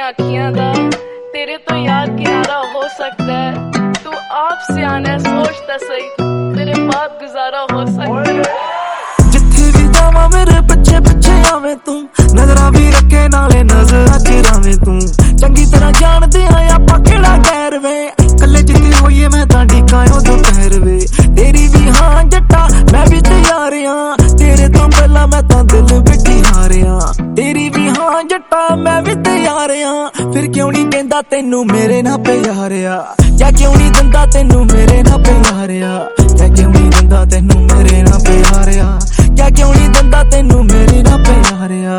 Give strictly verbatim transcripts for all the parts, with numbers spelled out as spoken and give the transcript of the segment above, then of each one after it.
तेरिया अखियां दा तेरे तो यार किनारा हो सकता है। तू आप सियाना सोच ता सही, तेरे बाद गुजारा हो सकता है। जिथे भी जावा मेरे पिछे पिछे आवे तू, नजरा भी रखे नाले नजर चरावे तू। चंगी तरह जानदे आ आपां केड़ा गैर वे, कल्ले जिथे होईए मैं तां डिकायो दोपहर वे। तेरी भी हां जट्टा मैं भी तैयार हां, तेरे तो पहला मैं तां दिल बिठी हारिया। तेरी भी हां जट्टा मैं भी तैयार हां, फिर क्यों नहीं कहंदा तैनू मेरे ना प्यारिया। क्या क्यों नहीं दिंदा तैनू मेरे ना प्यारिया, क्या क्यों नहीं दिंदा तैनू मेरे ना प्यारिया, क्या क्यों नहीं दिंदा तैनू मेरे ना प्यारिया।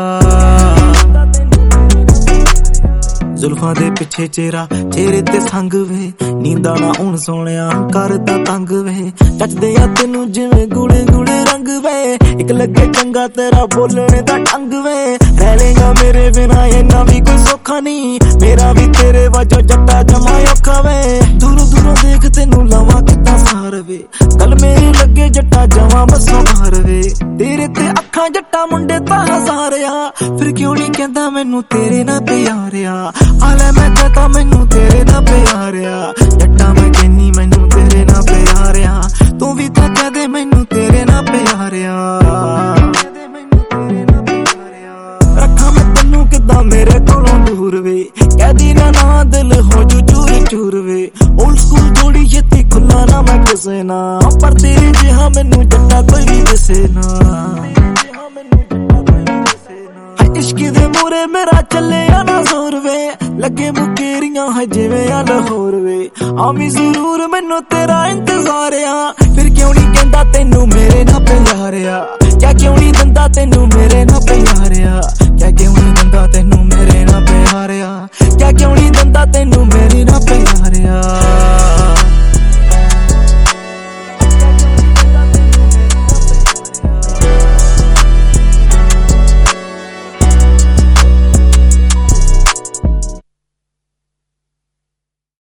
जुल्फां दे पिछे चेहरा चेहरे ते संग वे, नींदा ना हुण सोहणिया करदा तंग वे। जचदे आ तैनू जिवें गुले गुले रंग वे, इक लगे चंगा तेरा बोलने दा ढंग वे। रह लेगा मेरे बिना इन्ना भी कोई सौखा नहीं, मेरा भी तेरे वजों जट्टा जमा औखा वे। दूरों दूरों देख तैनू लावां कितना सार वे, कल मेरे लगे जट्टा जमा बसों बाहर वे। तेरे ते अखां जट्टा मुंडे तां हज़ार आ, फिर क्यों नहीं कहंदा मैनू तेरे ना प्यार आ। आले मैं कहता मैनू तेरे ना प्यार आ, जट्टा मैं कहनी मैनू तेरे ना प्यार आ। तू भी तां कह दे मैनू तेरे ना प्यार आ। रखा मैं तैनू किदां मेरे कोलों दूर वे, कहदी ना ना दिल हो जू चूर चूर वे। ओल्ड स्कूल थोड़ी छेती खुला ना मैं किसे ना, पर तेरे जिहा मैनू जट्टा कोई भी दिसे ना। इश्क दे मूरे मेरा चले ना जोर वे, लगे मुकेरियां है जिवें आ लाहौर वे। आमी जरूर मैनू तेरा इंतजार आ, फिर क्यों नहीं कहंदा तैनू मेरे ना प्यार आ। क्या क्यों नहीं दिंदा तैनू मेरे ना प्यार आ, क्या क्यों नहीं दिंदा तैनू मेरे ना प्यार आ, क्या क्यों नहीं दिंदा तैनू